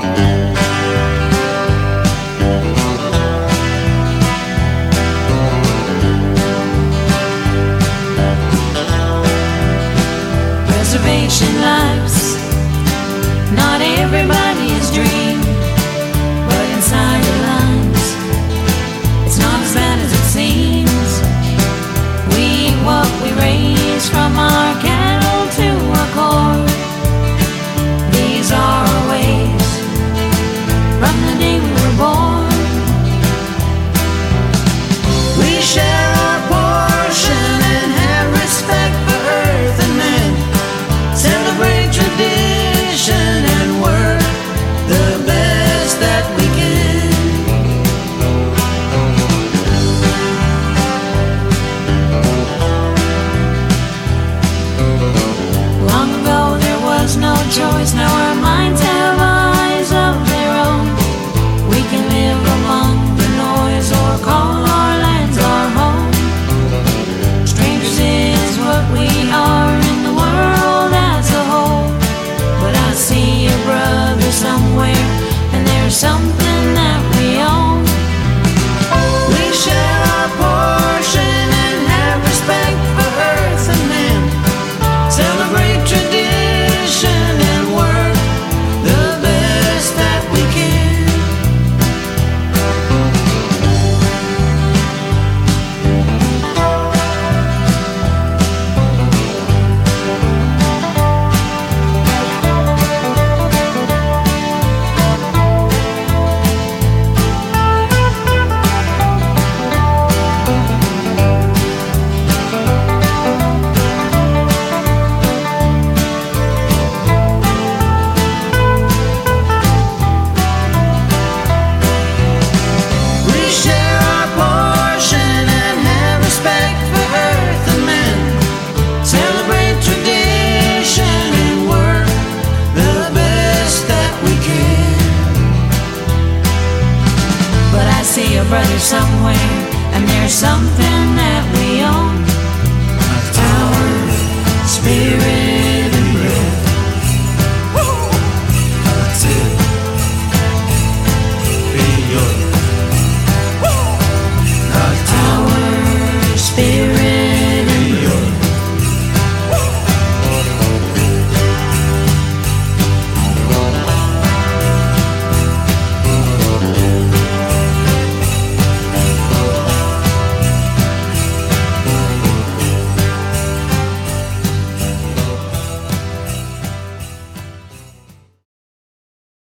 Reservation lives, not everybody's dream, but inside the lines, it's not as bad as it seems. We eat what we raise, from our cattle to our corn. These are our ways, from the day we were born. We share our portion and have respect for earth and man. Celebrate tradition and work the best that we can. Long ago there was no choice, now our minds have eyes of their own. We can live among the noise or call our lands our home. Strangers is what we are in the world as a whole. But I see a brother somewhere, and there's something that we own. We share our portion and have respect for earth and man. Celebrate tradition and work the best that we can. We share our portion and have respect for earth and man. Celebrate tradition and work the best that we can. But I see a brother somewhere, and there's something that we own. Power, spirit.